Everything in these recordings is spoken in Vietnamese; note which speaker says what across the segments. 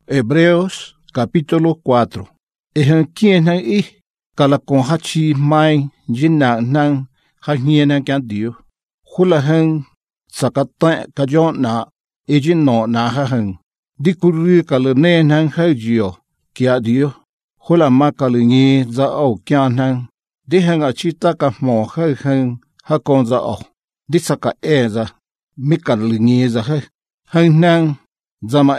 Speaker 1: Hebreos capítulo 4. Ehan kien nang kalakon hachi mai jinak nang hanyena kyan dio. Hula hang sakatan kajon na ejin no na hang. Dikuri kalene nang hajio kia dio. Hula makalingi za au kyan nang. Dihang achita ka mo hang hakon za au. Disaka eza mikalingi za hang nang zama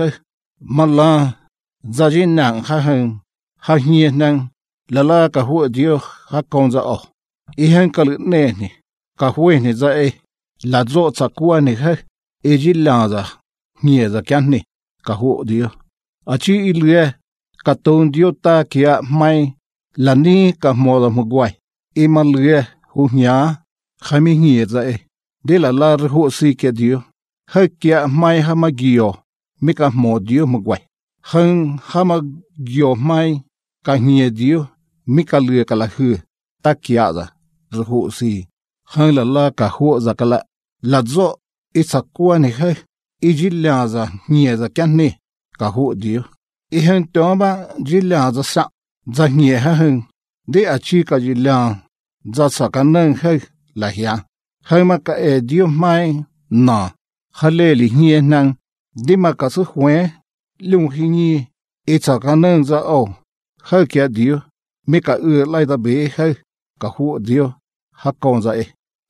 Speaker 1: mala zajin nang hanyena nang lala ka hu dio hakon za au. Ihan kalene ni ka huene za la zo tsakua ni ejilaza nie za kyan ni ka hu dio. Achi ilue katon dio ta kia mai lani ka moda mugwai. Ima lue hu nya khami nie za de la hu si ke dio. Kia mai hamagio mika mo dio mugwai. Hang hamagio mai ka nie dio mika lue kala hu ta kia za hu si. Hang la ka hu za kala la zo isakua ni ijilaza nie za kyan ni ka hu dio. Ihan tomba jilaza sa za nie hang de achi ka jilang za sakanang la hia. Hama ka dio mai na haleli nie nang dima ka su hwe lung hingi sakanang za o kia dio mika lai da be ka hu dio hakon za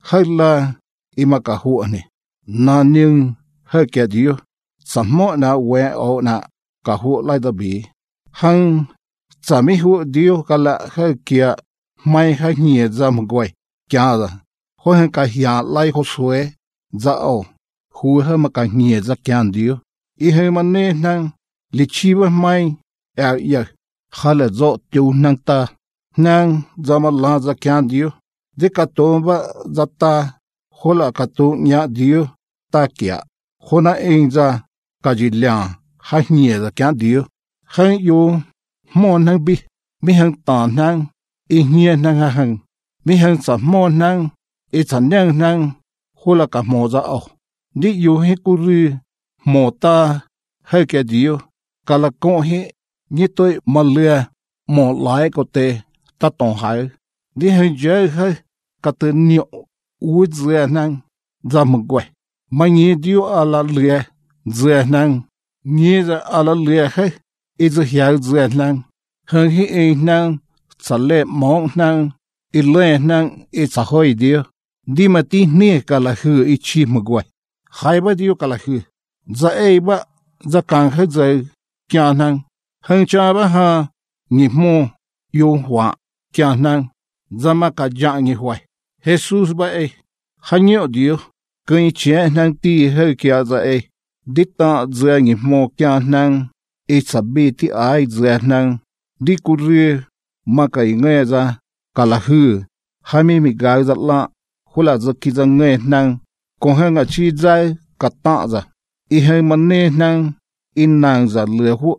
Speaker 1: la ima ka hu ani na ning kia dio samo na we o na ka hu lai da be hang sami hu dio kala kia mai nie za mgwai kya da ho ka hia lai ho sue za o hu ma ka nie za kyan dio I mane nang lichiwa mai ya khala zo tu nang ta nang zama la za kyan dio de ka tomba za ta hola ka tu nya dio ta kya hona za ka jilya nie za kyan dio han yo mo nang bi mi hang ta nang nie nang hang mi hang sa mo nang chan nang hola ka mo za o di yo he ku ri mo ta ke dio kala ko he ni toi malia mo lai ko te ta ton hai di he je ka te ni u zhe nang za mo gwe ma ni dio ala le zhe nang ni za ala le ze hia zhe nang hang he nang sa le mo nang le nang sa hoi dio di ma ti ni kala hu chi mo gwe hai ba dio kala hu za ba za kan za kya nang hang cha ba ha ni mo yo hwa kya nang zama ka ja ni hwai Jesus ba hanyo dio kun che nang ti kya za dita za ni mo kya nang sabi ti ai za nang di kuri ma ka nge za kala hu hami mi ga za la hula za ki za nge nang ko hanga chi za ka ta za mane nang nang za le hu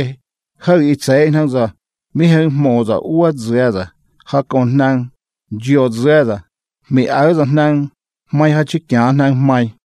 Speaker 1: chai nang za mi mo za u za ha kon nang jio za mi a za nang mai ha chi kya nang mai